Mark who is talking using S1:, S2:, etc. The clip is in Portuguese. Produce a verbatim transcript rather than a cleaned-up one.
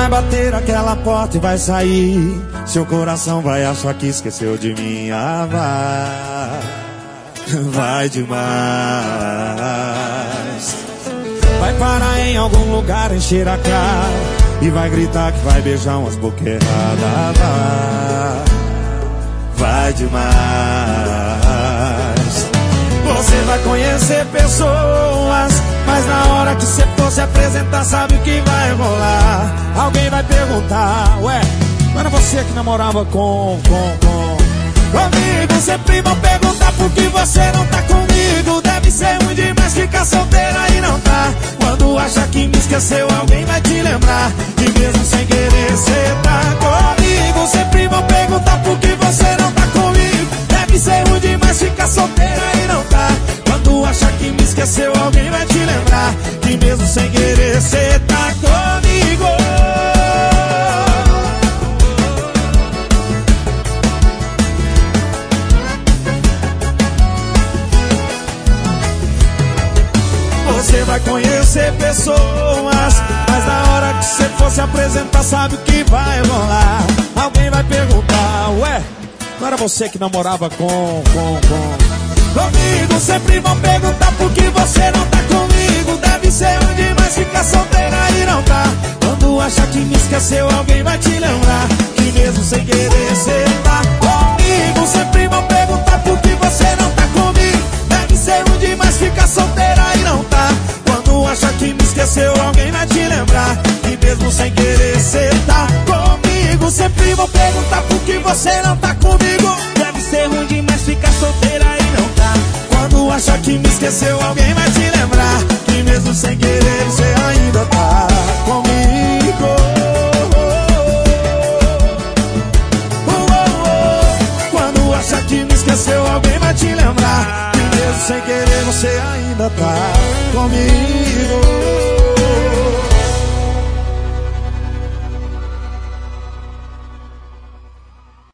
S1: vai bater aquela porta e vai sair. Seu coração vai achar que esqueceu de mim. Ah, vai, vai demais. Vai parar em algum lugar, encher a cara e vai gritar que vai beijar umas bocas erradas. Vai, vai demais. Você vai conhecer pessoas, mas na hora que você for se apresentar, sabe o que vai rolar? Alguém vai perguntar, ué, não era você que namorava com, com, com comigo? Sempre vão perguntar por que você não tá comigo. Deve ser ruim demais ficar solteira e não tá. Quando acha que me esqueceu, alguém vai te lembrar que mesmo sem querer você tá comigo. Sempre vão perguntar por que você não tá comigo. Deve ser ruim demais ficar solteira e não tá. Quando acha que me esqueceu, alguém vai te lembrar que mesmo sem querer você tá comigo. Você vai conhecer pessoas, mas na hora que você for se apresentar, sabe o que vai rolar? Alguém vai perguntar, ué, não era você que namorava com, com, com comigo? Sempre vão perguntar por que você não tá comigo. Deve ser ruim demais ficar solteira e não tá. Quando acha que me esqueceu, alguém vai te lembrar que mesmo sem querer você tá comigo. Sempre vão perguntar por que você não tá comigo. Deve ser ruim demais ficar solteira e não tá. Quando acha que me esqueceu, alguém vai te lembrar que mesmo sem querer você tá comigo. Sempre vão perguntar por que você não tá comigo. Deve ser ruim demais ficar solteira e não tá. Quando acha que me esqueceu, alguém vai te lembrar que mesmo sem querer você ainda tá comigo. Oh, oh, oh. Quando acha que me esqueceu, alguém vai te lembrar que mesmo sem querer você ainda tá comigo.